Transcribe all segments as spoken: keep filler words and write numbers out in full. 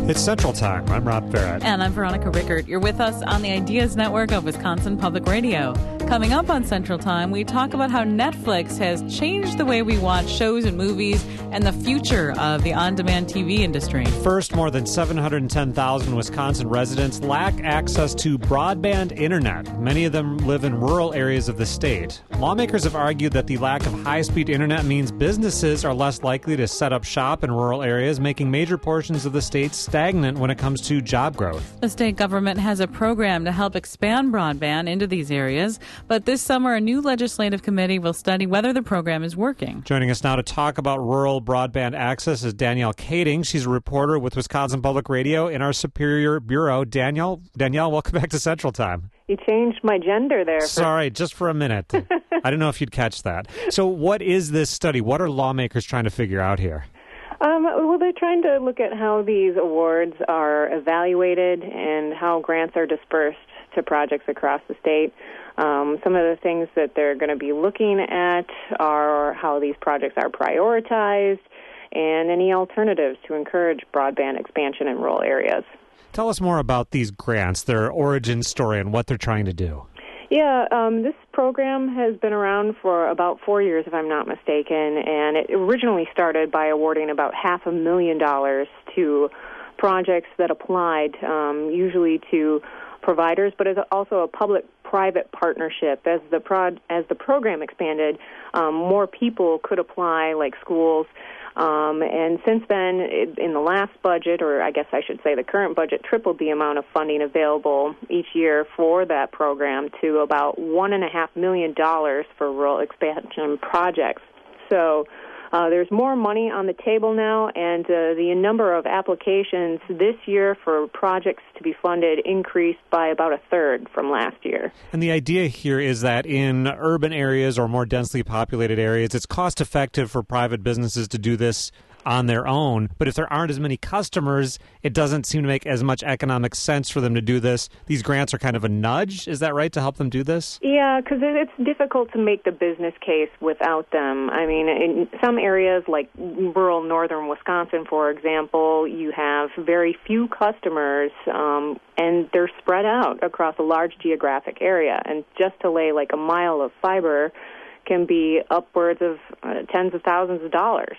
It's Central Time. I'm Rob Barrett. And I'm Veronica Rickert. You're with us on the Ideas Network of Wisconsin Public Radio. Coming up on Central Time, we talk about how Netflix has changed the way we watch shows and movies and the future of the on-demand T V industry. First, more than seven hundred ten thousand Wisconsin residents lack access to broadband internet. Many of them live in rural areas of the state. Lawmakers have argued that the lack of high-speed internet means businesses are less likely to set up shop in rural areas, making major portions of the state stagnant when it comes to job growth. The state government has a program to help expand broadband into these areas, but this summer a new legislative committee will study whether the program is working. Joining us now to talk about rural broadband access is Danielle Kading. She's a reporter with Wisconsin Public Radio in our Superior Bureau. Danielle, Danielle, welcome back to Central Time. You changed my gender there. For... Sorry, just for a minute. I don't know if you'd catch that. So what is this study? What are lawmakers trying to figure out here? Um, well, they're trying to look at how these awards are evaluated and how grants are dispersed to projects across the state. Um, some of the things that they're going to be looking at are how these projects are prioritized and any alternatives to encourage broadband expansion in rural areas. Tell us more about these grants, their origin story, and what they're trying to do. Yeah, um, this program has been around for about four years, if I'm not mistaken, and it originally started by awarding about half a million dollars to projects that applied, um, usually to providers, but it's also a public-private partnership. As the prod, as the program expanded, um, more people could apply, like schools. Um, and since then, it, in the last budget, or I guess I should say the current budget, tripled the amount of funding available each year for that program to about one and a half million dollars for rural expansion projects. So uh, there's more money on the table now, and uh, the number of applications this year for projects to be funded increased by about a third from last year. And the idea here is that in urban areas or more densely populated areas, it's cost effective for private businesses to do this on their own. But if there aren't as many customers, it doesn't seem to make as much economic sense for them to do this. These grants are kind of a nudge, is that right, to help them do this? Yeah, because it's difficult to make the business case without them. I mean, in some areas like rural northern Wisconsin, for example, you have very few customers, um, and they're spread out across a large geographic area. And just to lay like a mile of fiber can be upwards of uh, tens of thousands of dollars.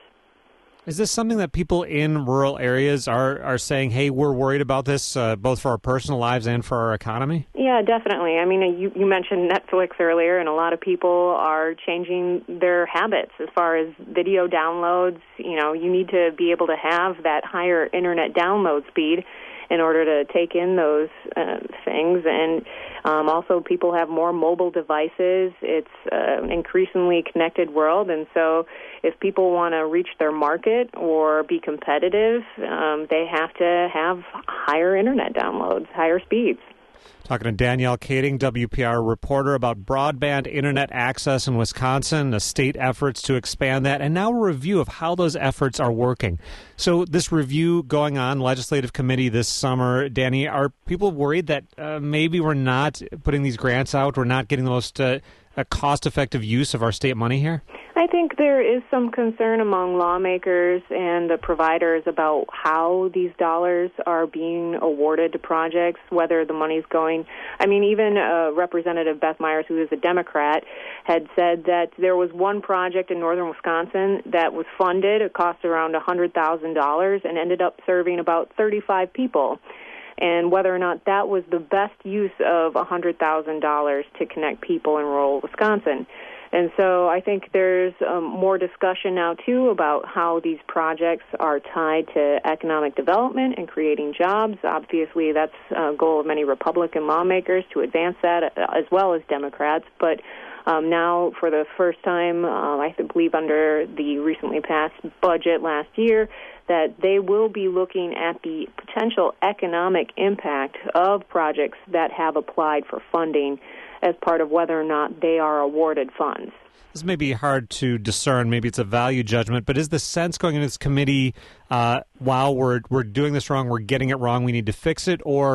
Is this something that people in rural areas are, are saying, hey, we're worried about this, uh, both for our personal lives and for our economy? Yeah, definitely. I mean, you, you mentioned Netflix earlier, and a lot of people are changing their habits as far as video downloads. You know, you need to be able to have that higher internet download speed in order to take in those uh, things. And um, also people have more mobile devices. It's uh, an increasingly connected world. And so if people want to reach their market or be competitive, um, they have to have higher internet downloads, higher speeds. Talking to Danielle Kading, W P R reporter, about broadband internet access in Wisconsin, the state efforts to expand that, and now a review of how those efforts are working. So this review going on, legislative committee this summer, Danny, are people worried that uh, maybe we're not putting these grants out, we're not getting the most uh, a cost-effective use of our state money here? I think there is some concern among lawmakers and the providers about how these dollars are being awarded to projects, whether the money's going. I mean, even uh, Representative Beth Myers, who is a Democrat, had said that there was one project in northern Wisconsin that was funded. It cost around one hundred thousand dollars and ended up serving about thirty-five people. And whether or not that was the best use of one hundred thousand dollars to connect people in rural Wisconsin. And so I think there's um, more discussion now, too, about how these projects are tied to economic development and creating jobs. Obviously, that's a goal of many Republican lawmakers to advance that, as well as Democrats. But um, now, for the first time, uh, I believe under the recently passed budget last year, that they will be looking at the potential economic impact of projects that have applied for funding as part of whether or not they are awarded funds. This may be hard to discern. Maybe it's a value judgment, but is the sense going into this committee, uh, wow, we're, we're doing this wrong, we're getting it wrong, we need to fix it, or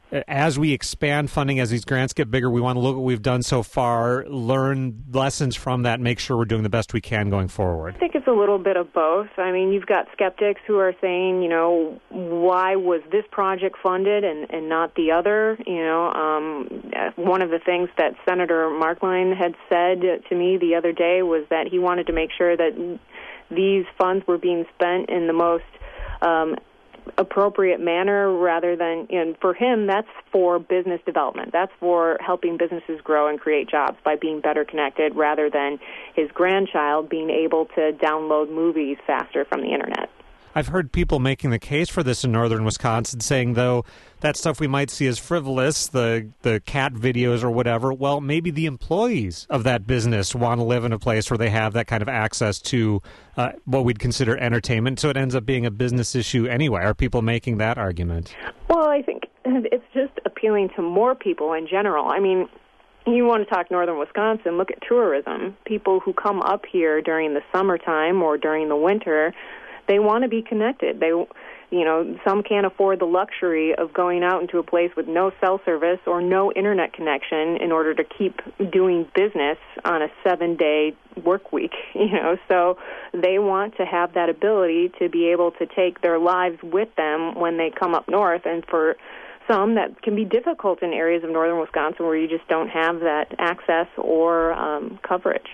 as we expand funding, as these grants get bigger, we want to look at what we've done so far, learn lessons from that, make sure we're doing the best we can going forward? I think it's a little bit of both. I mean, you've got skeptics who are saying, you know, why was this project funded and, and not the other? You know, um, one of the things that Senator Marklein had said to me the other day was that he wanted to make sure that these funds were being spent in the most um, appropriate manner rather than, and for him, that's for business development. That's for helping businesses grow and create jobs by being better connected rather than his grandchild being able to download movies faster from the internet. I've heard people making the case for this in northern Wisconsin, saying, though, that stuff we might see as frivolous, the the cat videos or whatever, well, maybe the employees of that business want to live in a place where they have that kind of access to uh, what we'd consider entertainment, so it ends up being a business issue anyway. Are people making that argument? Well, I think it's just appealing to more people in general. I mean, you want to talk northern Wisconsin, look at tourism. People who come up here during the summertime or during the winter, they want to be connected. They, you know, some can't afford the luxury of going out into a place with no cell service or no internet connection in order to keep doing business on a seven-day work week, you know. So they want to have that ability to be able to take their lives with them when they come up north. And for some, that can be difficult in areas of northern Wisconsin where you just don't have that access or um, coverage.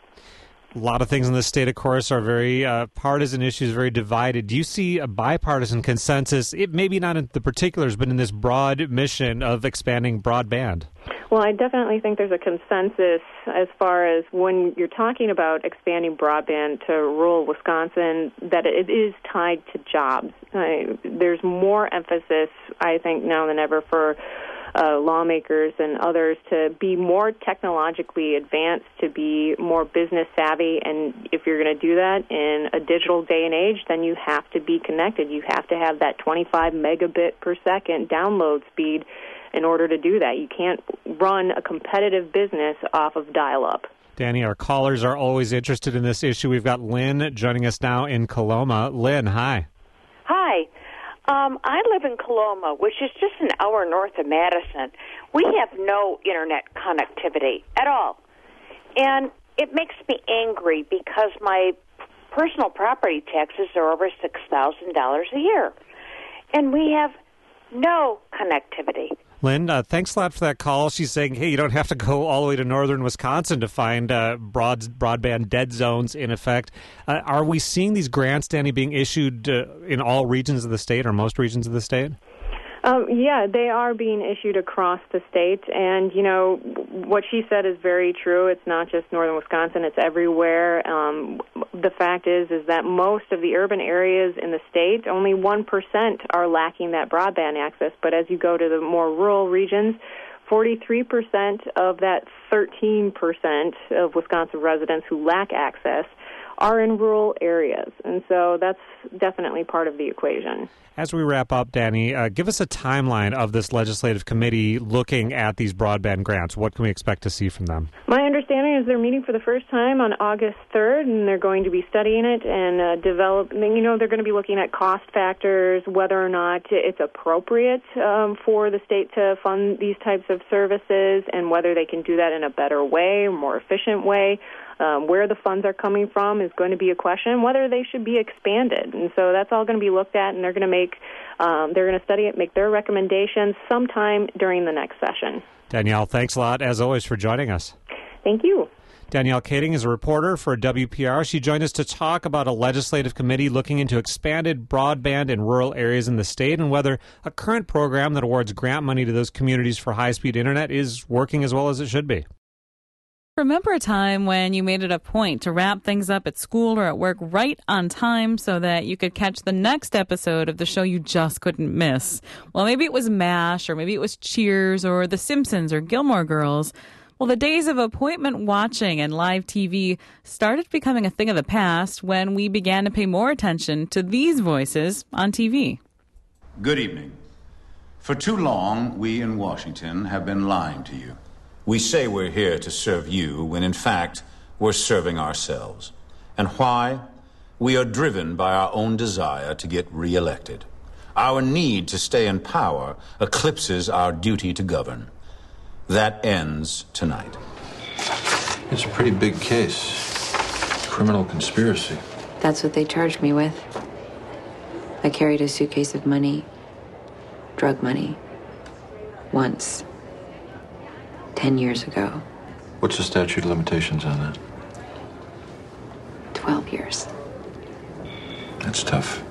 A lot of things in this state, of course, are very uh, partisan issues, very divided. Do you see a bipartisan consensus, it, maybe not in the particulars, but in this broad mission of expanding broadband? Well, I definitely think there's a consensus as far as when you're talking about expanding broadband to rural Wisconsin, that it is tied to jobs. Uh, there's more emphasis, I think, now than ever for Uh, lawmakers and others to be more technologically advanced, to be more business savvy, and if you're going to do that in a digital day and age, then you have to be connected. You have to have that twenty-five megabit per second download speed in order to do that. You can't run a competitive business off of dial-up. Danny, our callers are always interested in this issue. We've got Lynn joining us now in Coloma. Lynn, hi. Hi. Um, I live in Coloma, which is just an hour north of Madison. We have no internet connectivity at all. And it makes me angry because my personal property taxes are over six thousand dollars a year. And we have no connectivity. Lynn, uh, thanks a lot for that call. She's saying, hey, you don't have to go all the way to northern Wisconsin to find uh, broad broadband dead zones in effect. Uh, are we seeing these grants, Danny, being issued uh, in all regions of the state or most regions of the state? Um, yeah, they are being issued across the state, and, you know, what she said is very true. It's not just northern Wisconsin, it's everywhere. Um, the fact is is that most of the urban areas in the state, only one percent are lacking that broadband access, but as you go to the more rural regions, forty-three percent of that thirteen percent of Wisconsin residents who lack access are in rural areas, and so that's definitely part of the equation. As we wrap up, Danny, uh, give us a timeline of this legislative committee looking at these broadband grants. What can we expect to see from them? My understanding is they're meeting for the first time on August third, and they're going to be studying it and uh, develop. You know, they're going to be looking at cost factors, whether or not it's appropriate um, for the state to fund these types of services, and whether they can do that in a better way, more efficient way. Um, where the funds are coming from is going to be a question, whether they should be expanded. And so that's all going to be looked at, and they're going to make, um, they're going to study it, make their recommendations sometime during the next session. Danielle, thanks a lot, as always, for joining us. Thank you. Danielle Kading is a reporter for W P R. She joined us to talk about a legislative committee looking into expanded broadband in rural areas in the state and whether a current program that awards grant money to those communities for high-speed internet is working as well as it should be. Remember a time when you made it a point to wrap things up at school or at work right on time so that you could catch the next episode of the show you just couldn't miss? Well, maybe it was MASH, or maybe it was Cheers, or The Simpsons, or Gilmore Girls. Well, the days of appointment watching and live T V started becoming a thing of the past when we began to pay more attention to these voices on T V. Good evening. For too long, we in Washington have been lying to you. We say we're here to serve you when, in fact, we're serving ourselves. And why? We are driven by our own desire to get reelected. Our need to stay in power eclipses our duty to govern. That ends tonight. It's a pretty big case. Criminal conspiracy. That's what they charged me with. I carried a suitcase of money, drug money, once, ten years ago. What's the statute of limitations on that? Twelve years. That's tough.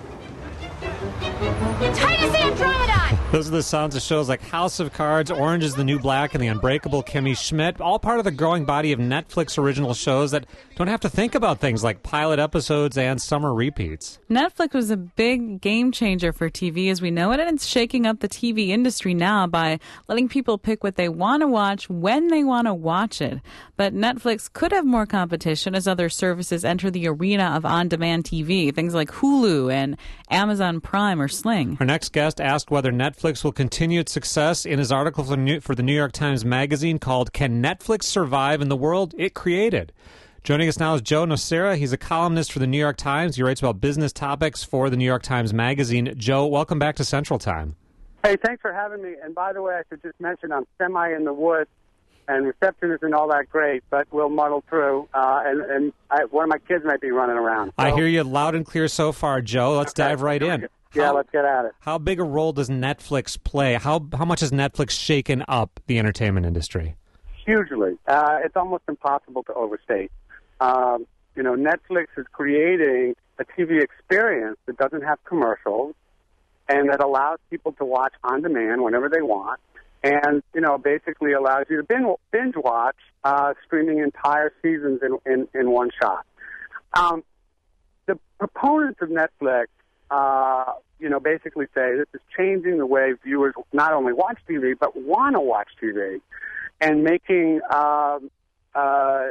Titus Andromedon! Those are the sounds of shows like House of Cards, Orange is the New Black, and The Unbreakable Kimmy Schmidt, all part of the growing body of Netflix original shows that don't have to think about things like pilot episodes and summer repeats. Netflix was a big game changer for T V as we know it, and it's shaking up the T V industry now by letting people pick what they want to watch when they want to watch it. But Netflix could have more competition as other services enter the arena of on-demand T V, things like Hulu and Amazon Prime or Sling. Our next guest asked whether Netflix will continue its success in his article for the New York Times Magazine called Can Netflix Survive in the World It Created? Joining us now is Joe Nocera. He's a columnist for the New York Times. He writes about business topics for the New York Times Magazine. Joe, welcome back to Central Time. Hey, thanks for having me. And by the way, I should just mention I'm semi in the woods, and reception isn't all that great, but we'll muddle through. Uh, and and I, one of my kids might be running around. So. I hear you loud and clear so far, Joe. Let's okay. dive right in. Yeah, how, let's get at it. How big a role does Netflix play? How how much has Netflix shaken up the entertainment industry? Hugely. Uh, it's almost impossible to overstate. Um, you know, Netflix is creating a T V experience that doesn't have commercials and that allows people to watch on demand whenever they want, and, you know, basically allows you to binge, binge watch uh, streaming entire seasons in, in, in one shot. Um, the proponents of Netflix, uh, you know, basically say this is changing the way viewers not only watch T V, but want to watch T V, and making, uh, uh,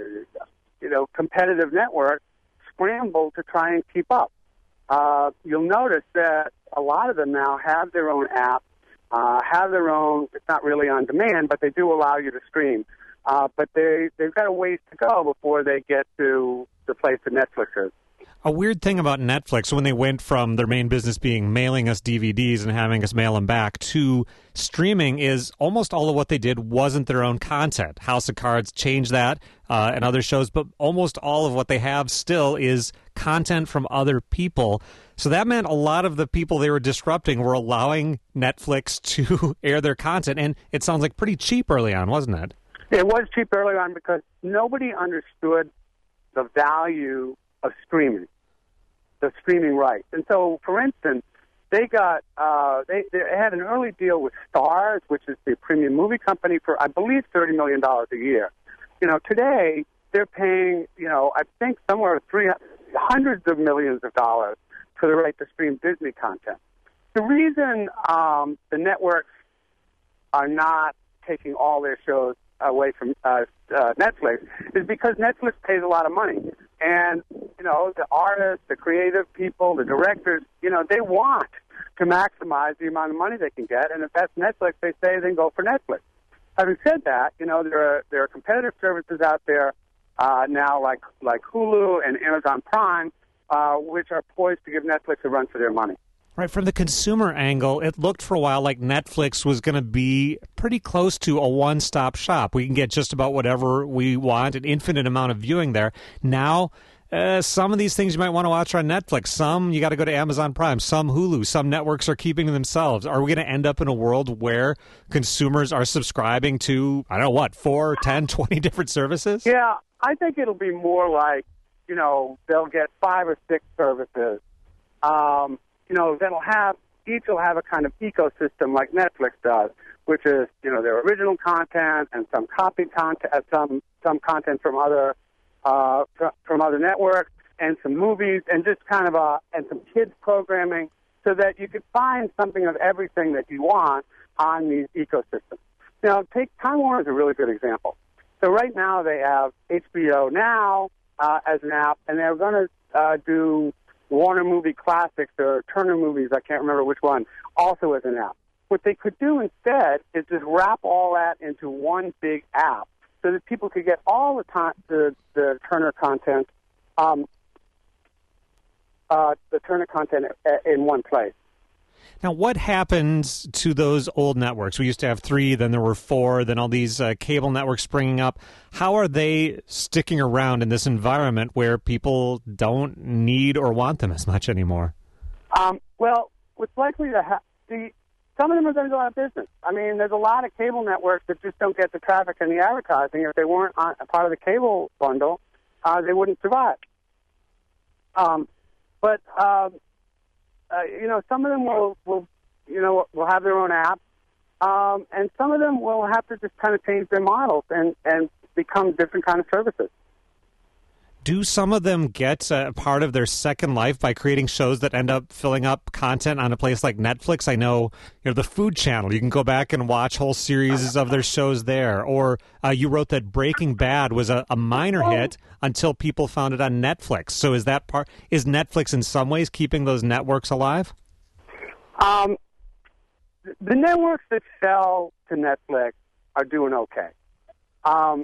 you know, competitive networks scramble to try and keep up. Uh, you'll notice that a lot of them now have their own app, uh, have their own, it's not really on demand, but they do allow you to stream. Uh, but they, they've got a ways to go before they get to the place that Netflix is. A weird thing about Netflix, when they went from their main business being mailing us D V Ds and having us mail them back to streaming, is almost all of what they did wasn't their own content. House of Cards changed that uh, and other shows, but almost all of what they have still is content from other people. So that meant a lot of the people they were disrupting were allowing Netflix to air their content, and it sounds like pretty cheap early on, wasn't it? It was cheap early on because nobody understood the value of streaming, the streaming rights. And so, for instance, they got uh, they, they had an early deal with Starz, which is the premium movie company, for I believe thirty million dollars a year. You know, today they're paying, you know, I think somewhere three hundreds of millions of dollars for the right to stream Disney content. The reason um, the networks are not taking all their shows away from uh, uh, Netflix is because Netflix pays a lot of money. And, you know, the artists, the creative people, the directors, you know, they want to maximize the amount of money they can get. And if that's Netflix, they say, then go for Netflix. Having said that, you know, there are there are competitive services out there uh, now like like Hulu and Amazon Prime, uh, which are poised to give Netflix a run for their money. Right, from the consumer angle, it looked for a while like Netflix was going to be pretty close to a one-stop shop. We can get just about whatever we want, an infinite amount of viewing there. Now, uh, some of these things you might want to watch on Netflix. Some you got to go to Amazon Prime, some Hulu, some networks are keeping to themselves. Are we going to end up in a world where consumers are subscribing to, I don't know what, four, ten, twenty different services? Yeah, I think it'll be more like, you know, they'll get five or six services. Um You know, that'll have, each will have a kind of ecosystem like Netflix does, which is, you know, their original content and some copied content, uh, some some content from other uh, fr- from other networks, and some movies, and just kind of a and some kids programming, so that you could find something of everything that you want on these ecosystems. Now, take Time Warner is a really good example. So right now they have H B O Now uh, as an app, and they're going to uh, do Warner Movie Classics or Turner Movies, I can't remember which one, also as an app. What they could do instead is just wrap all that into one big app so that people could get all the time the, the Turner content, um, uh, the Turner content in one place. Now, what happens to those old networks? We used to have three, then there were four, then all these uh, cable networks springing up. How are they sticking around in this environment where people don't need or want them as much anymore? Um, well, what's likely to happen, some of them are going to go out of business. I mean, there's a lot of cable networks that just don't get the traffic and the advertising. If they weren't on, a part of the cable bundle, uh, they wouldn't survive. Um, but... Uh, Uh, you know, some of them will, will, you know, will have their own app, um, and some of them will have to just kind of change their models and, and become different kind of services. Do some of them get a part of their second life by creating shows that end up filling up content on a place like Netflix? I know, you know, the Food Channel. You can go back and watch whole series of their shows there. Or uh, you wrote that Breaking Bad was a, a minor hit until people found it on Netflix. So is that part? Is Netflix in some ways keeping those networks alive? Um, the networks that sell to Netflix are doing okay. Um,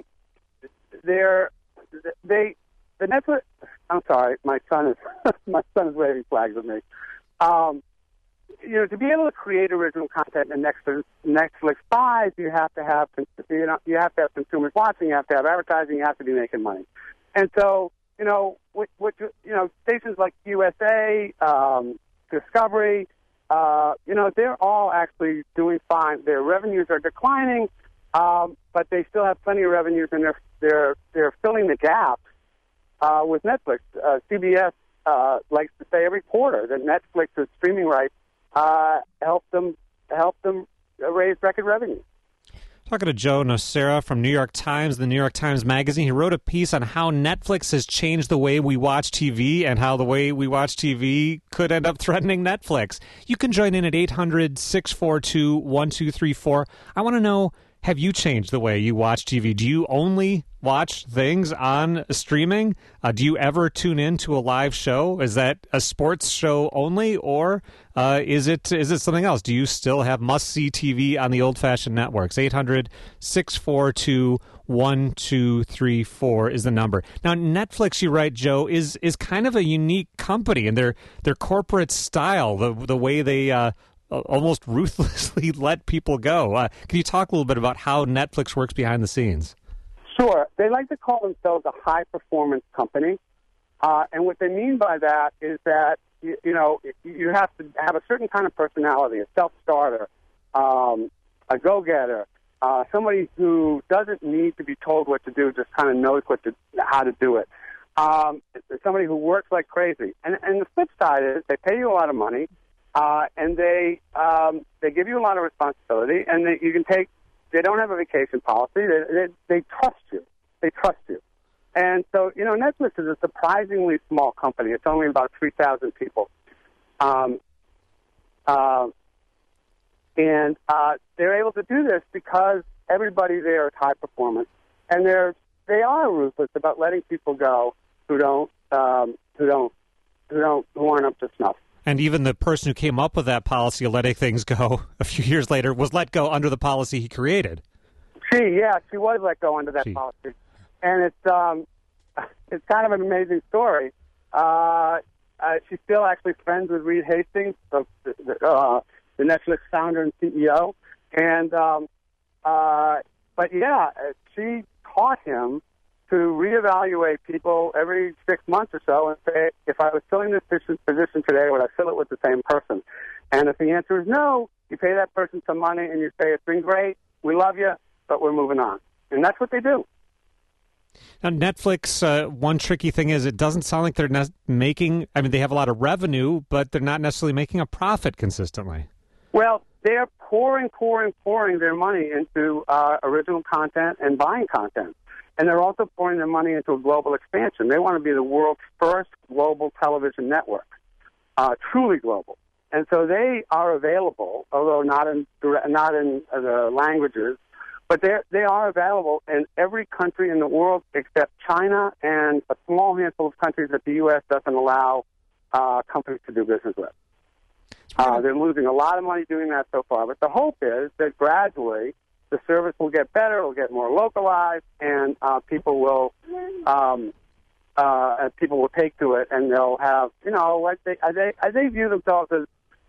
they're they. The Netflix. I'm sorry, my son is my son is waving flags at me. Um, you know, to be able to create original content and Netflix, Netflix buys, you have to have you know you have to have consumers watching, you have to have advertising, you have to be making money. And so, you know, what, what you know, stations like U S A, um, Discovery, uh, you know, they're all actually doing fine. Their revenues are declining, um, but they still have plenty of revenues, and they're they're they're filling the gap. Uh, with Netflix, uh, C B S uh, likes to say every quarter that Netflix's streaming rights uh, help them help them raise record revenue. Talking to Joe Nocera from New York Times, the New York Times Magazine, he wrote a piece on how Netflix has changed the way we watch T V and how the way we watch T V could end up threatening Netflix. You can join in at eight hundred, six four two, one two three four. I want to know, have you changed the way you watch T V? Do you only watch things on streaming? Uh, do you ever tune in to a live show? Is that a sports show only, or uh, is it is it something else? Do you still have must-see T V on the old-fashioned networks? eight hundred, six four two, one two three four is the number. Now, Netflix, you write, Joe, is is kind of a unique company, and their their corporate style, the the way they uh, almost ruthlessly let people go. Uh, can you talk a little bit about how Netflix works behind the scenes? Sure. They like to call themselves a high-performance company, uh, and what they mean by that is that, you, you know, you have to have a certain kind of personality, a self-starter, um, a go-getter, uh, somebody who doesn't need to be told what to do, just kind of knows what to, how to do it, um, somebody who works like crazy. And, and the flip side is they pay you a lot of money, uh, and they um, they give you a lot of responsibility, and they, you can take. They don't have a vacation policy. They, they, they trust you. They trust you. And so, you know, Netflix is a surprisingly small company. It's only about three thousand people. Um, uh, and uh, they're able to do this because everybody there is high performance. And they're, they are ruthless about letting people go who don't, um, who don't, who don't, who aren't up to snuff. And even the person who came up with that policy of letting things go a few years later was let go under the policy he created. She, yeah, she was let go under that she. policy. And it's um, it's kind of an amazing story. Uh, uh, she's still actually friends with Reed Hastings, the, the, uh, the Netflix founder and C E O. And um, uh, but yeah, she taught him to reevaluate people every six months or so and say, if I was filling this position today, would I fill it with the same person? And if the answer is no, you pay that person some money and you say, it's been great, we love you, but we're moving on. And that's what they do. Now, Netflix, uh, one tricky thing is it doesn't sound like they're ne- making, I mean, they have a lot of revenue, but they're not necessarily making a profit consistently. Well, they're pouring, pouring, pouring their money into uh, original content and buying content. And they're also pouring their money into a global expansion. They want to be the world's first global television network, uh, truly global. And so they are available, although not in not in uh, the languages, but they they are available in every country in the world except China and a small handful of countries that the U S doesn't allow uh, companies to do business with. Uh, they're losing a lot of money doing that so far, but the hope is that gradually the service will get better, it'll get more localized, and uh, people will um, uh, people will take to it, and they'll have, you know, like they they, they view themselves as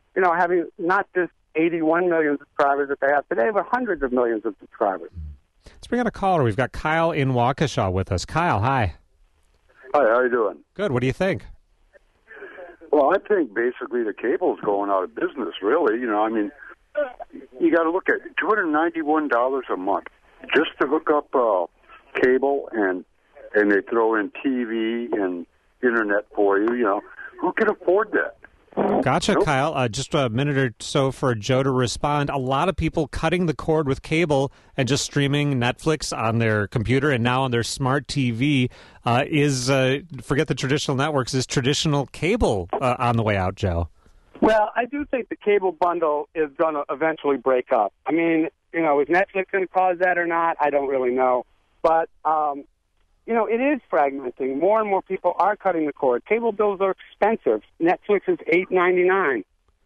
you know, having not just eighty-one million subscribers that they have today, but hundreds of millions of subscribers. Let's bring out a caller. We've got Kyle in Waukesha with us. Kyle, hi. Hi, how you doing? Good. What do you think? Well, I think basically the cable's going out of business, really. You know, I mean, you got to look at two hundred ninety-one dollars a month just to hook up uh, cable, and and they throw in T V and internet for you. You know, who can afford that? Gotcha, Nope. Kyle. Uh, just a minute or so for Joe to respond. A lot of people cutting the cord with cable and just streaming Netflix on their computer and now on their smart T V. Uh, is, uh, forget the traditional networks, is traditional cable uh, on the way out, Joe? Well, I do think the cable bundle is going to eventually break up. I mean, you know, is Netflix going to cause that or not? I don't really know. But, um, you know, it is fragmenting. More and more people are cutting the cord. Cable bills are expensive. Netflix is eight ninety-nine.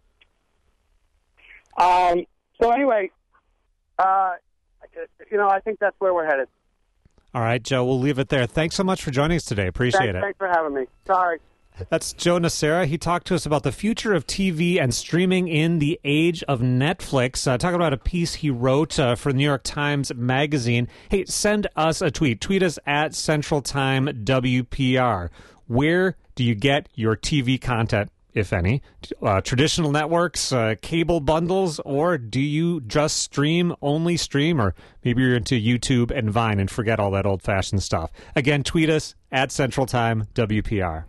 Um, so anyway, uh, you know, I think that's where we're headed. All right, Joe, we'll leave it there. Thanks so much for joining us today. Appreciate thanks, it. Thanks for having me. Sorry. That's Joe Nocera. He talked to us about the future of T V and streaming in the age of Netflix. Uh, talking about a piece he wrote uh, for the New York Times Magazine. Hey, send us a tweet. Tweet us at Central Time W P R. Where do you get your T V content, if any? Uh, traditional networks, uh, cable bundles, or do you just stream, only stream, or maybe you're into YouTube and Vine and forget all that old-fashioned stuff? Again, tweet us at Central Time W P R.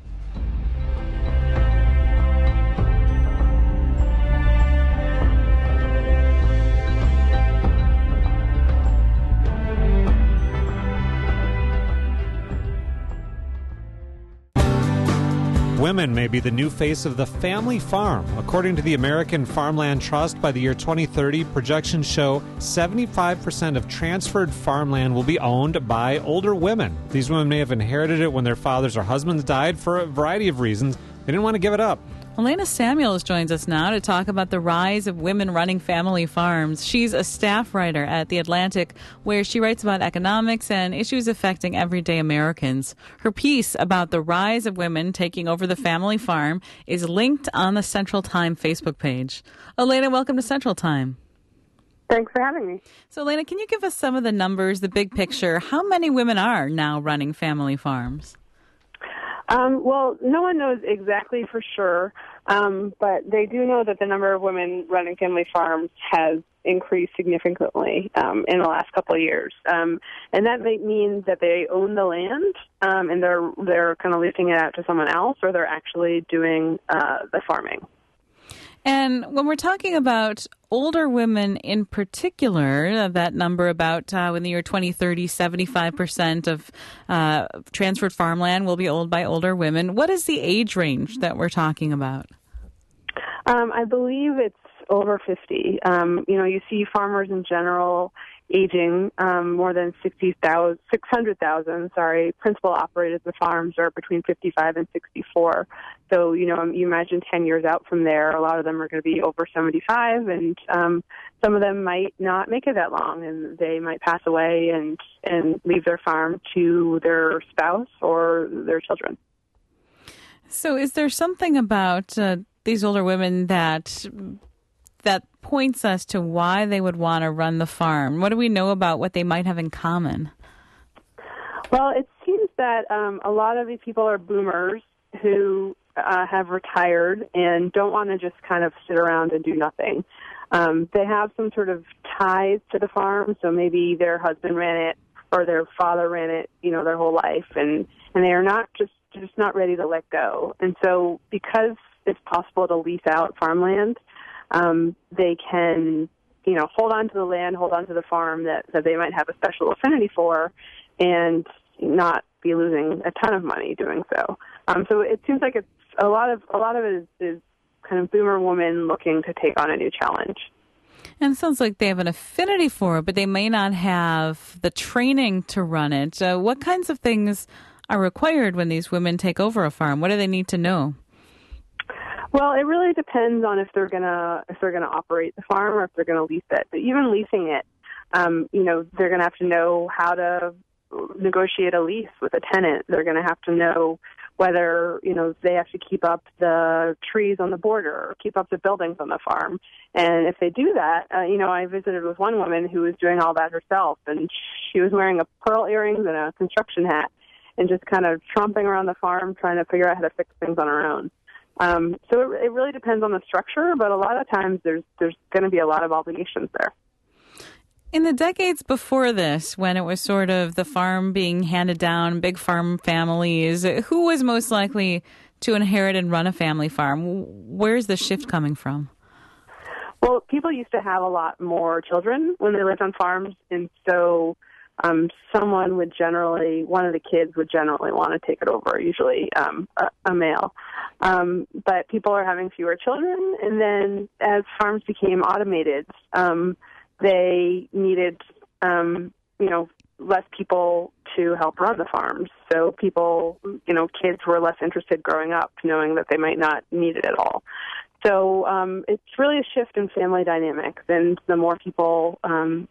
Women may be the new face of the family farm. According to the American Farmland Trust, by the year twenty thirty, projections show seventy-five percent of transferred farmland will be owned by older women. These women may have inherited it when their fathers or husbands died for a variety of reasons. They didn't want to give it up. Elena Samuels joins us now to talk about the rise of women running family farms. She's a staff writer at The Atlantic, where she writes about economics and issues affecting everyday Americans. Her piece about the rise of women taking over the family farm is linked on the Central Time Facebook page. Elena, welcome to Central Time. Thanks for having me. So, Elena, can you give us some of the numbers, the big picture? How many women are now running family farms? Um, well, no one knows exactly for sure, um, but they do know that the number of women running family farms has increased significantly um, in the last couple of years, um, and that may mean that they own the land um, and they're they're kind of leasing it out to someone else, or they're actually doing uh, the farming. And when we're talking about older women in particular, that number about uh, in the year twenty thirty, seventy-five percent of uh, transferred farmland will be owned by older women. What is the age range that we're talking about? Um, I believe it's over fifty. Um, you know, you see farmers in general aging. Um, more than sixty thousand, six hundred thousand, sorry, principal operators of farms are between fifty-five and sixty-four. So, you know, you imagine ten years out from there, a lot of them are going to be over seventy-five, and um, some of them might not make it that long, and they might pass away and, and leave their farm to their spouse or their children. So is there something about uh, these older women that that points us to why they would want to run the farm? What do we know about what they might have in common? Well, it seems that um, a lot of these people are boomers who uh, have retired and don't want to just kind of sit around and do nothing. Um, they have some sort of ties to the farm, so maybe their husband ran it or their father ran it, you know, their whole life, and, and they are not just, just not ready to let go. And so because it's possible to lease out farmland, Um, they can, you know, hold on to the land, hold on to the farm that, that they might have a special affinity for, and not be losing a ton of money doing so. Um, so it seems like it's a lot of a lot of it is, is kind of boomer women looking to take on a new challenge. And it sounds like they have an affinity for it, but they may not have the training to run it. Uh, what kinds of things are required when these women take over a farm? What do they need to know? Well, it really depends on if they're gonna if they're gonna operate the farm or if they're gonna lease it. But even leasing it, um, you know, they're gonna have to know how to negotiate a lease with a tenant. They're gonna have to know whether, you know, they have to keep up the trees on the border or keep up the buildings on the farm. And if they do that, uh, you know, I visited with one woman who was doing all that herself, and she was wearing a pearl earrings and a construction hat and just kind of tromping around the farm trying to figure out how to fix things on her own. Um, so it, it really depends on the structure, but a lot of times there's there's going to be a lot of obligations there. In the decades before this, when it was sort of the farm being handed down, big farm families, who was most likely to inherit and run a family farm? Where's the shift coming from? Well, people used to have a lot more children when they lived on farms, and so um, someone would generally, one of the kids would generally want to take it over, usually um, a, a male. Um, but people are having fewer children, and then as farms became automated, um, they needed, um, you know, less people to help run the farms. So people, you know, kids were less interested growing up, knowing that they might not need it at all. So um, it's really a shift in family dynamics, and the more people um,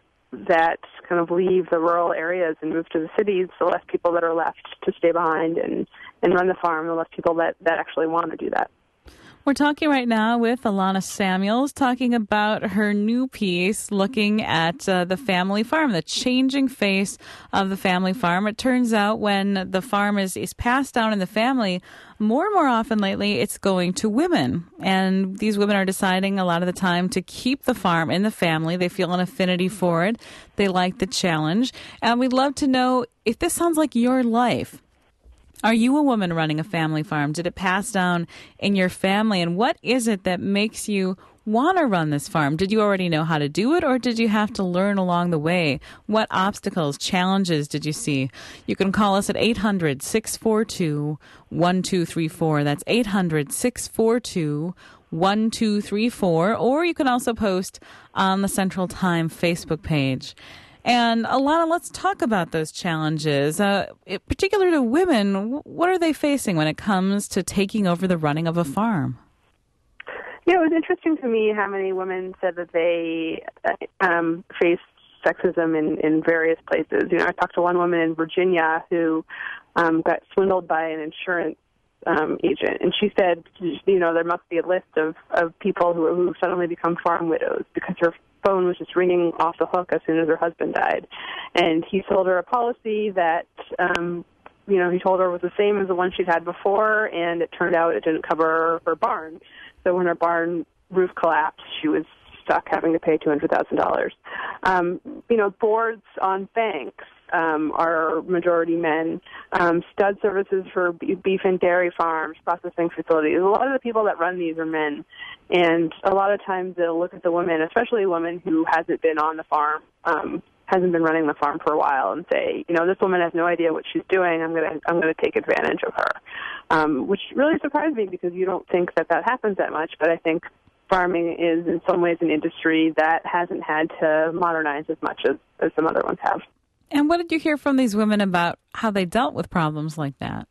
that kind of leave the rural areas and move to the cities, the less people that are left to stay behind and, and run the farm, the less people that, that actually want to do that. We're talking right now with Alana Samuels, talking about her new piece looking at uh, the family farm, the changing face of the family farm. It turns out when the farm is, is passed down in the family, more and more often lately, it's going to women. And these women are deciding a lot of the time to keep the farm in the family. They feel an affinity for it. They like the challenge. And we'd love to know if this sounds like your life. Are you a woman running a family farm? Did it pass down in your family? And what is it that makes you want to run this farm? Did you already know how to do it, or did you have to learn along the way? What obstacles, challenges did you see? You can call us at eight hundred, six four two, one two three four. That's eight hundred, six four two, one two three four. Or you can also post on the Central Time Facebook page. And Alana, let's talk about those challenges. Uh, it, particular to women, what are they facing when it comes to taking over the running of a farm? Yeah, it was interesting to me how many women said that they um, face sexism in, in various places. You know, I talked to one woman in Virginia who um, got swindled by an insurance um, agent, and she said, you know, there must be a list of, of people who who suddenly become farm widows because her phone was just ringing off the hook as soon as her husband died. And he sold her a policy that, um, you know, he told her was the same as the one she'd had before, and it turned out it didn't cover her barn. So when her barn roof collapsed, she was stuck having to pay two hundred thousand dollars. Um, you know, boards on banks um, are majority men. Um, stud services for beef and dairy farms, processing facilities. A lot of the people that run these are men. And a lot of times they'll look at the woman, especially a woman who hasn't been on the farm, um, hasn't been running the farm for a while, and say, you know, this woman has no idea what she's doing. I'm gonna, I'm gonna take advantage of her, um, which really surprised me because you don't think that that happens that much. But I think farming is, in some ways, an industry that hasn't had to modernize as much as, as some other ones have. And what did you hear from these women about how they dealt with problems like that?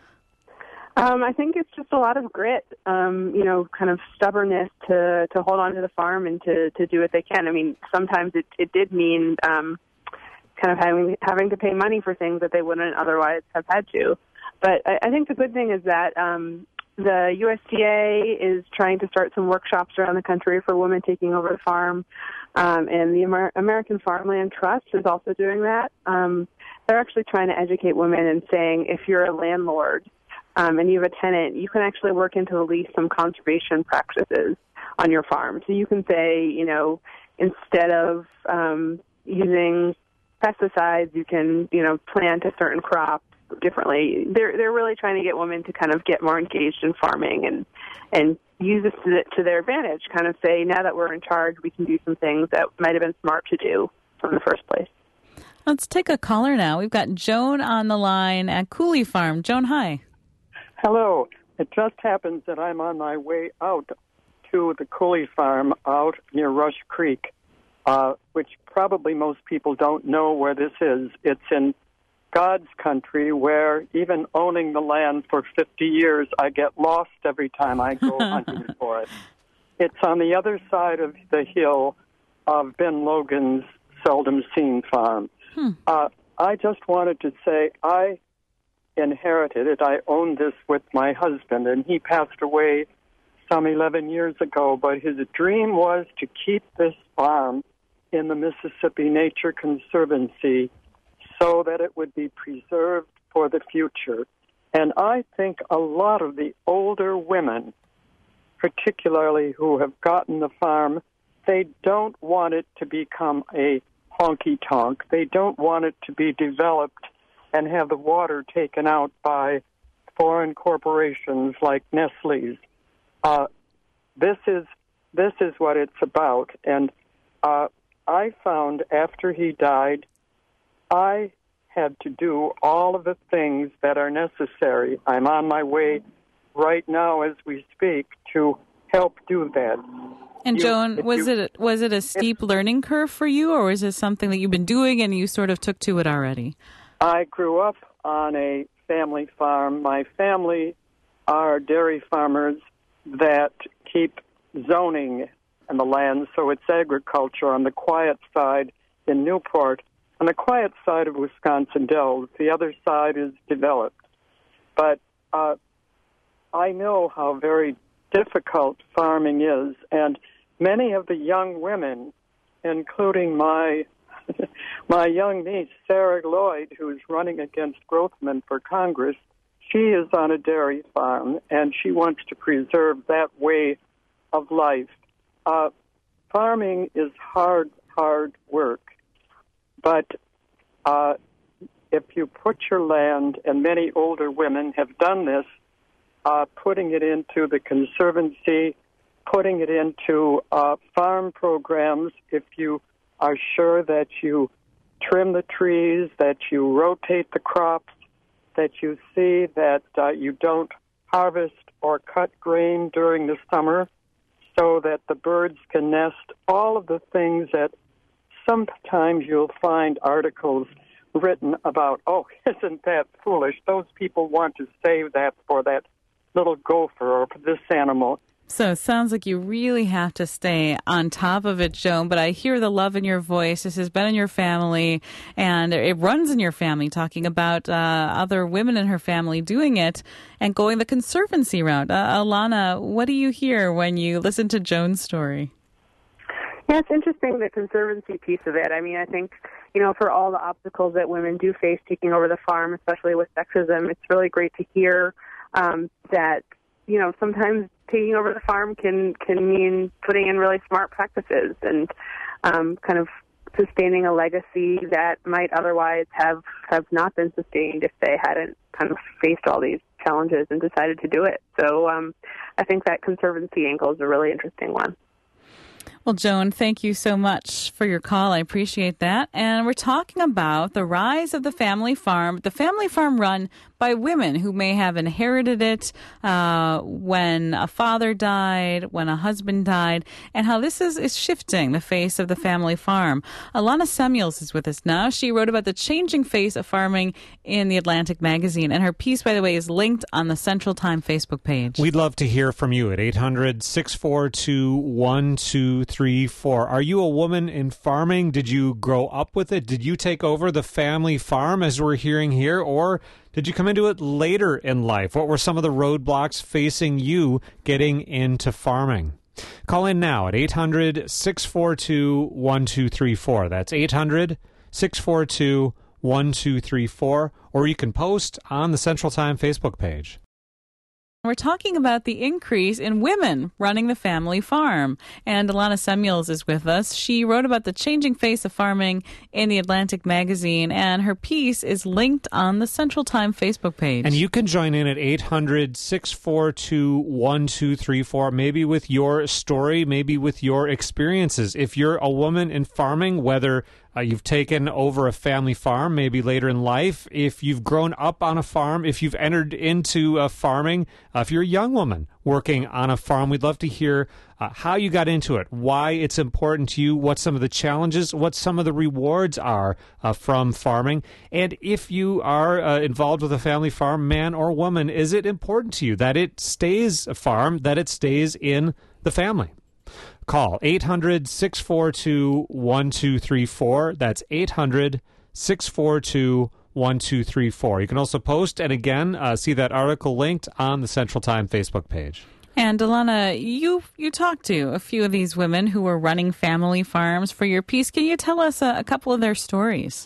Um, I think it's just a lot of grit, um, you know, kind of stubbornness to, to hold on to the farm and to, to do what they can. I mean, sometimes it, it did mean um, kind of having having to pay money for things that they wouldn't otherwise have had to. But I, I think the good thing is that um, the U S D A is trying to start some workshops around the country for women taking over the farm, um, and the Amer- American Farmland Trust is also doing that. Um, they're actually trying to educate women and saying if you're a landlord, Um, and you have a tenant, you can actually work into the lease some conservation practices on your farm. So you can say, you know, instead of um, using pesticides, you can, you know, plant a certain crop differently. They're they're really trying to get women to kind of get more engaged in farming and and use this to, to their advantage. Kind of say, now that we're in charge, we can do some things that might have been smart to do from the first place. Let's take a caller now. We've got Joan on the line at Cooley Farm. Joan, hi. Hello. It just happens that I'm on my way out to the Cooley Farm out near Rush Creek, uh, which probably most people don't know where this is. It's in God's country, where even owning the land for fifty years, I get lost every time I go hunting for it. It's on the other side of the hill of Ben Logan's seldom seen farm. Hmm. Uh, I just wanted to say I inherited it. I owned this with my husband, and he passed away some eleven years ago, but his dream was to keep this farm in the Mississippi Nature Conservancy so that it would be preserved for the future. And I think a lot of the older women, particularly who have gotten the farm, they don't want it to become a honky-tonk. They don't want it to be developed and have the water taken out by foreign corporations like Nestle's. Uh, this is this is what it's about. And uh, I found after he died, I had to do all of the things that are necessary. I'm on my way right now as we speak to help do that. And You- Joan, if was you- it was it a steep learning curve for you, or is it something that you've been doing and you sort of took to it already? I grew up on a family farm. My family are dairy farmers that keep zoning in the land, so it's agriculture on the quiet side in Newport. On the quiet side of Wisconsin Dells, the other side is developed. But uh, I know how very difficult farming is, and many of the young women, including my my young niece, Sarah Lloyd, who's running against Grothman for Congress, she is on a dairy farm, and she wants to preserve that way of life. Uh, farming is hard, hard work, but uh, if you put your land, and many older women have done this, uh, putting it into the Conservancy, putting it into uh, farm programs, if you are sure that you trim the trees, that you rotate the crops, that you see that uh, you don't harvest or cut grain during the summer so that the birds can nest, all of the things that sometimes you'll find articles written about, oh, isn't that foolish? Those people want to save that for that little gopher or for this animal. So it sounds like you really have to stay on top of it, Joan, but I hear the love in your voice. This has been in your family, and it runs in your family, talking about uh, other women in her family doing it and going the Conservancy route. Uh, Alana, what do you hear when you listen to Joan's story? Yeah, it's interesting, the Conservancy piece of it. I mean, I think, you know, for all the obstacles that women do face taking over the farm, especially with sexism, it's really great to hear um, that, you know, sometimes taking over the farm can, can mean putting in really smart practices and um, kind of sustaining a legacy that might otherwise have, have not been sustained if they hadn't kind of faced all these challenges and decided to do it. So um, I think that Conservancy angle is a really interesting one. Well, Joan, thank you so much for your call. I appreciate that. And we're talking about the rise of the family farm, the family farm run by women who may have inherited it uh, when a father died, when a husband died, and how this is, is shifting the face of the family farm. Alana Samuels is with us now. She wrote about the changing face of farming in the Atlantic magazine, and her piece, by the way, is linked on the Central Time Facebook page. We'd love to hear from you at eight hundred, six four two, one two three four. Are you a woman in farming? Did you grow up with it? Did you take over the family farm, as we're hearing here, or did you come into it later in life? What were some of the roadblocks facing you getting into farming? Call in now at eight hundred, six four two, one two three four. That's eight hundred, six four two, one two three four. Or you can post on the Central Time Facebook page. We're talking about the increase in women running the family farm. And Alana Samuels is with us. She wrote about the changing face of farming in the Atlantic magazine, and her piece is linked on the Central Time Facebook page. And you can join in at eight hundred, six four two, one two three four, maybe with your story, maybe with your experiences. If you're a woman in farming, whether Uh, you've taken over a family farm, maybe later in life, if you've grown up on a farm, if you've entered into uh, farming, uh, if you're a young woman working on a farm, we'd love to hear uh, how you got into it, why it's important to you, what some of the challenges, what some of the rewards are uh, from farming. And if you are uh, involved with a family farm, man or woman, is it important to you that it stays a farm, that it stays in the family? Call eight hundred, six four two, one two three four. That's eight hundred, six four two, one two three four. You can also post and, again, uh, see that article linked on the Central Time Facebook page. And, Alana, you you talked to a few of these women who were running family farms for your piece. Can you tell us a, a couple of their stories?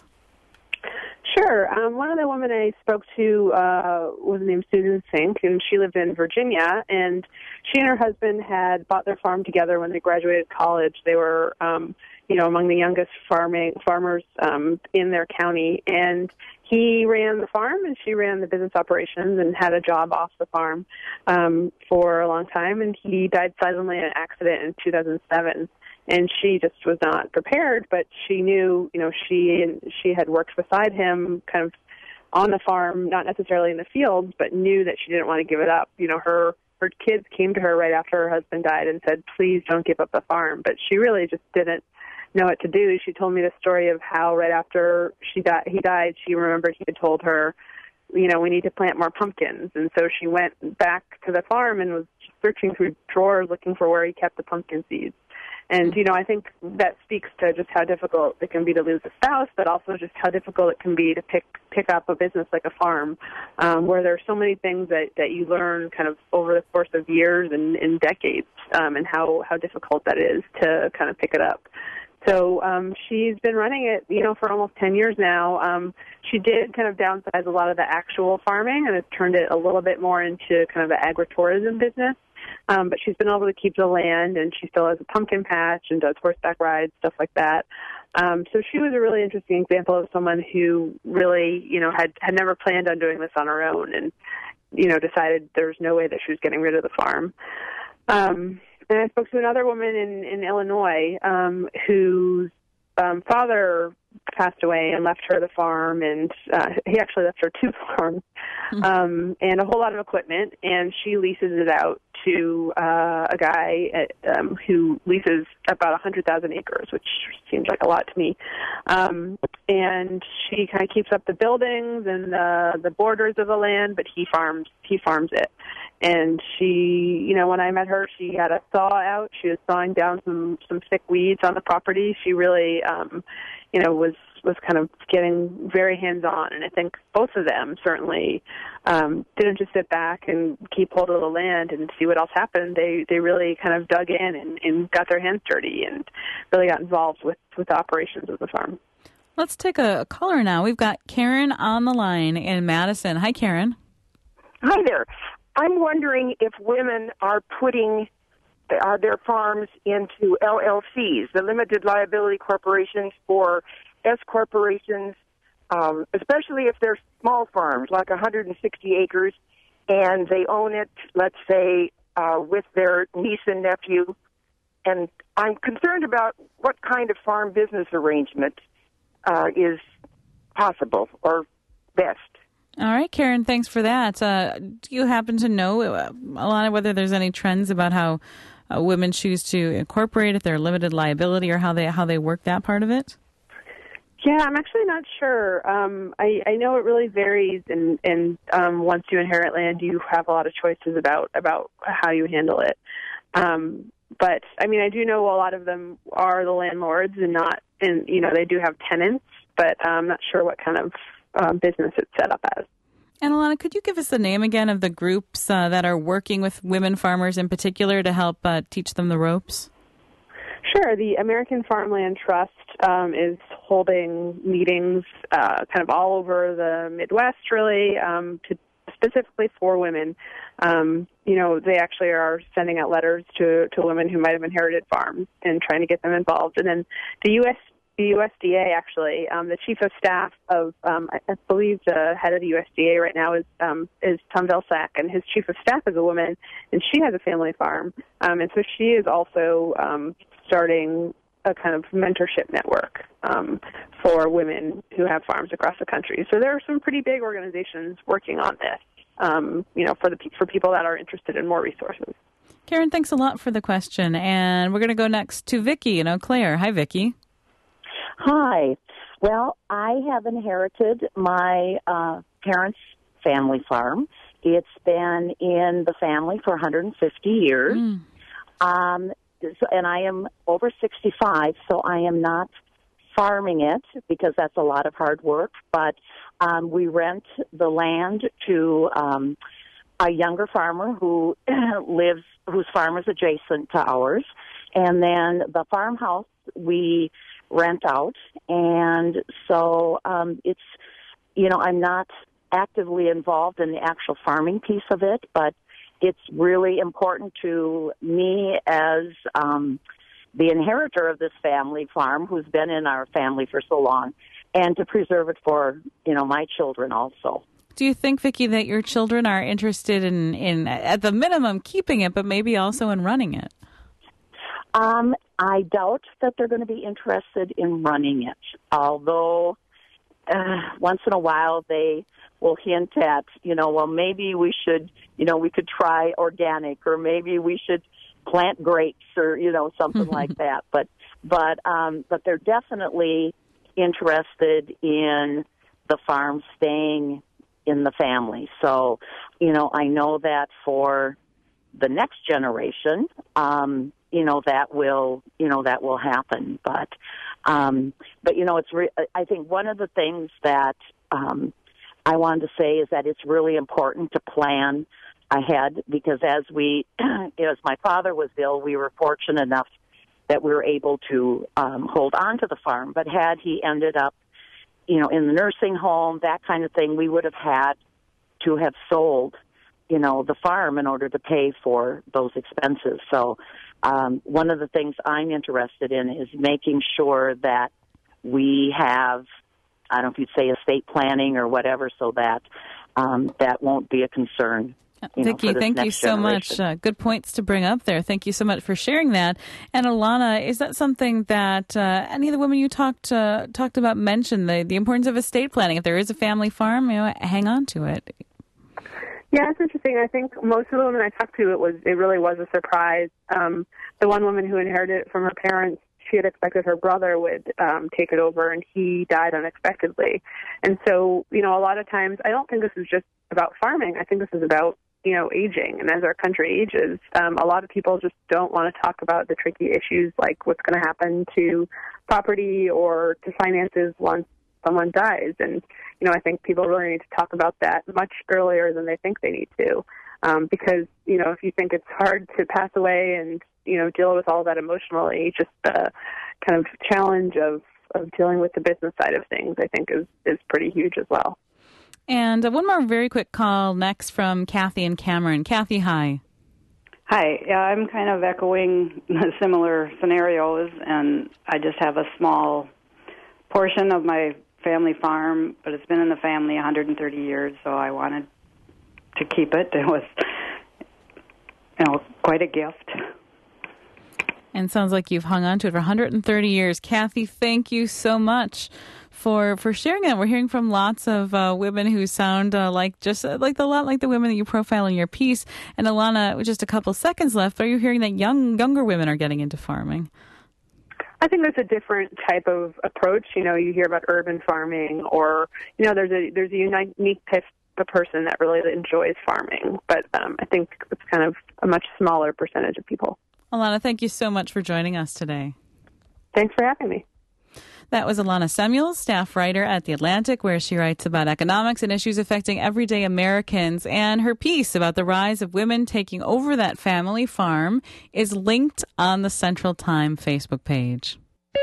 Sure. Um, one of the women I spoke to uh, was named Susan Fink, and she lived in Virginia. And she and her husband had bought their farm together when they graduated college. They were, um, you know, among the youngest farming farmers um, in their county. And he ran the farm, and she ran the business operations, and had a job off the farm um, for a long time. And he died suddenly in an accident in two thousand seven. And she just was not prepared, but she knew, you know, she she had worked beside him kind of on the farm, not necessarily in the fields, but knew that she didn't want to give it up. You know, her her kids came to her right after her husband died and said, please don't give up the farm. But she really just didn't know what to do. She told me the story of how right after she died, he died, she remembered he had told her, you know, we need to plant more pumpkins. And so she went back to the farm and was searching through drawers looking for where he kept the pumpkin seeds. And, you know, I think that speaks to just how difficult it can be to lose a spouse, but also just how difficult it can be to pick pick up a business like a farm, um, where there are so many things that, that you learn kind of over the course of years and, and decades, um, and how, how difficult that is to kind of pick it up. So um, she's been running it, you know, for almost ten years now. Um, she did kind of downsize a lot of the actual farming and has turned it a little bit more into kind of the agritourism business. Um, but she's been able to keep the land, and she still has a pumpkin patch and does horseback rides, stuff like that. Um, so she was a really interesting example of someone who really, you know, had, had never planned on doing this on her own, and, you know, decided there was no way that she was getting rid of the farm. Um, and I spoke to another woman in, in Illinois um, whose um, father passed away and left her the farm, and uh, he actually left her two farms um, and a whole lot of equipment, and she leases it out to uh, a guy at, um, who leases about one hundred thousand acres, which seems like a lot to me. Um, and she kind of keeps up the buildings and the, the borders of the land, but he farms he farms it. And she, you know, when I met her, she had a saw out. She was sawing down some, some thick weeds on the property. She really, um, you know, was was kind of getting very hands-on. And I think both of them certainly um, didn't just sit back and keep hold of the land and see what else happened. They they really kind of dug in and, and got their hands dirty and really got involved with, with the operations of the farm. Let's take a caller now. We've got Karen on the line in Madison. Hi, Karen. Hi there. I'm wondering if women are putting uh, their farms into L L Cs, the limited liability corporations, or S corporations, um, especially if they're small farms, like one hundred sixty acres, and they own it, let's say, uh, with their niece and nephew. And I'm concerned about what kind of farm business arrangement uh, is possible or best. All right, Karen, thanks for that. Uh, do you happen to know, uh, Alana, whether there's any trends about how uh, women choose to incorporate if they're limited liability, or how they how they work that part of it? Yeah, I'm actually not sure. Um, I, I know it really varies, and, and um, once you inherit land, you have a lot of choices about, about how you handle it. Um, but, I mean, I do know a lot of them are the landlords and not, and, you know, they do have tenants, but I'm not sure what kind of uh, business it's set up as. And Alana, could you give us the name again of the groups uh, that are working with women farmers in particular to help uh, teach them the ropes? Sure. The American Farmland Trust um, is holding meetings uh, kind of all over the Midwest, really, um, to specifically for women. Um, you know, they actually are sending out letters to, to women who might have inherited farms and trying to get them involved. And then the U S The U S D A, actually, um, the chief of staff of, um, I, I believe the head of the U S D A right now is um, is Tom Vilsack, and his chief of staff is a woman, and she has a family farm. Um, and so she is also um, starting a kind of mentorship network um, for women who have farms across the country. So there are some pretty big organizations working on this, um, you know, for the for people that are interested in more resources. Karen, thanks a lot for the question. And we're going to go next to Vicki in Eau Claire. Hi, Vicki. Hi. Well, I have inherited my uh, parents' family farm. It's been in the family for one hundred fifty years. Mm. Um, so, and I am over sixty-five, so I am not farming it because that's a lot of hard work, but um, we rent the land to um, a younger farmer who lives, whose farm is adjacent to ours, and then the farmhouse we rent out, and so um, it's, you know, I'm not actively involved in the actual farming piece of it, but it's really important to me as um, the inheritor of this family farm, who's been in our family for so long, and to preserve it for, you know, my children also. Do you think, Vicki, that your children are interested in, in at the minimum, keeping it, but maybe also in running it? Um, I doubt that they're going to be interested in running it, although uh, once in a while they will hint at, you know, well, maybe we should, you know, we could try organic, or maybe we should plant grapes, or, you know, something like that. But, but, um, but they're definitely interested in the farm staying in the family. So, you know, I know that for the next generation, um, you know, that will, you know, that will happen. But, um, but, you know, it's, re- I think one of the things that, um, I wanted to say is that it's really important to plan ahead, because as we, as my father was ill, we were fortunate enough that we were able to um, hold on to the farm. But had he ended up, you know, in the nursing home, that kind of thing, we would have had to have sold, you know, the farm in order to pay for those expenses. So um, one of the things I'm interested in is making sure that we have, I don't know if you'd say estate planning or whatever, so that um, that won't be a concern. You Vicki, know, thank you so generation. much. Uh, good points to bring up there. Thank you so much for sharing that. And Alana, is that something that uh, any of the women you talked uh, talked about mentioned, the, the importance of estate planning? If there is a family farm, you know, hang on to it. Yeah, it's interesting. I think most of the women I talked to, it was it really was a surprise. Um, the one woman who inherited it from her parents, she had expected her brother would um, take it over, and he died unexpectedly. And so, you know, a lot of times, I don't think this is just about farming. I think this is about, you know, aging. And as our country ages, um, a lot of people just don't want to talk about the tricky issues like what's going to happen to property or to finances once someone dies. And, you know, I think people really need to talk about that much earlier than they think they need to. Um, because, you know, if you think it's hard to pass away and, you know, deal with all that emotionally, just the kind of challenge of, of dealing with the business side of things, I think is, is pretty huge as well. And uh, one more very quick call next from Kathy and Cameron. Kathy, hi. Hi. Yeah, I'm kind of echoing similar scenarios, and I just have a small portion of my family farm, but it's been in the family one hundred thirty years, so I wanted to keep it. It was, you know, quite a gift. And sounds like you've hung on to it for one hundred thirty years. Kathy, thank you so much for for sharing that. We're hearing from lots of uh, women who sound uh, like just uh, like the lot like the women that you profile in your piece. And Alana, with just a couple seconds left, are you hearing that young younger women are getting into farming? I think there's a different type of approach. You know, you hear about urban farming, or, you know, there's a there's a unique type of person that really enjoys farming. But um, I think it's kind of a much smaller percentage of people. Alana, thank you so much for joining us today. Thanks for having me. That was Alana Samuels, staff writer at The Atlantic, where she writes about economics and issues affecting everyday Americans. And her piece about the rise of women taking over that family farm is linked on the Central Time Facebook page.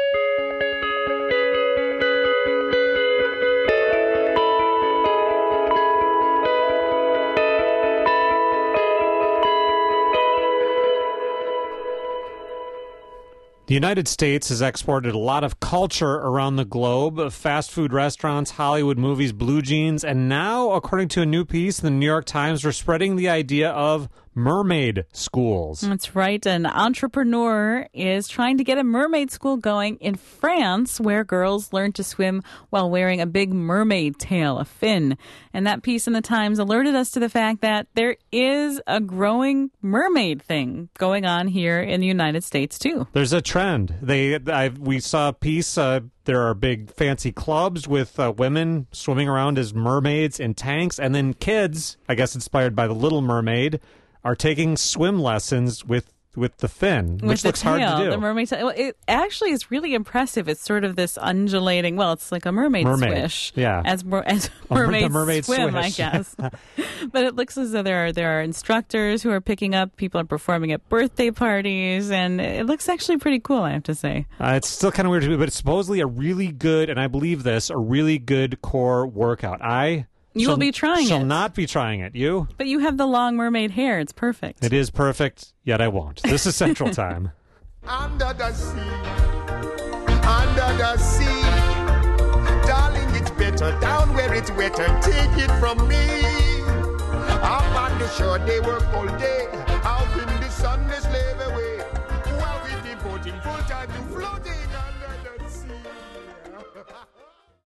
The United States has exported a lot of culture around the globe, fast food restaurants, Hollywood movies, blue jeans, and now, according to a new piece in the New York Times, we're spreading the idea of mermaid schools. That's right. An entrepreneur is trying to get a mermaid school going in France, where girls learn to swim while wearing a big mermaid tail, a fin. And that piece in the Times alerted us to the fact that there is a growing mermaid thing going on here in the United States, too. There's a trend. They, I, we saw a piece. Uh, there are big fancy clubs with uh, women swimming around as mermaids in tanks, and then kids, I guess inspired by The Little Mermaid, are taking swim lessons with with the fin, With which the looks tail, hard to do. The mermaid tail. Well, it actually is really impressive. It's sort of this undulating. Well, it's like a mermaid, Mermaid, swish. yeah. As, mer- as A mer- the mermaids mermaid swim, swish. I guess. But it looks as though there are there are instructors who are picking up. People are performing at birthday parties, and it looks actually pretty cool, I have to say. Uh, it's still kind of weird to me, but it's supposedly a really good, and I believe this, a really good core workout. I You shall, will be trying shall it. not be trying it. You? But you have the long mermaid hair. It's perfect. It is perfect, yet I won't. This is Central Time. Under the sea, under the sea, darling, it's better down where it's wetter. Take it from me. Up on the shore, they work all day.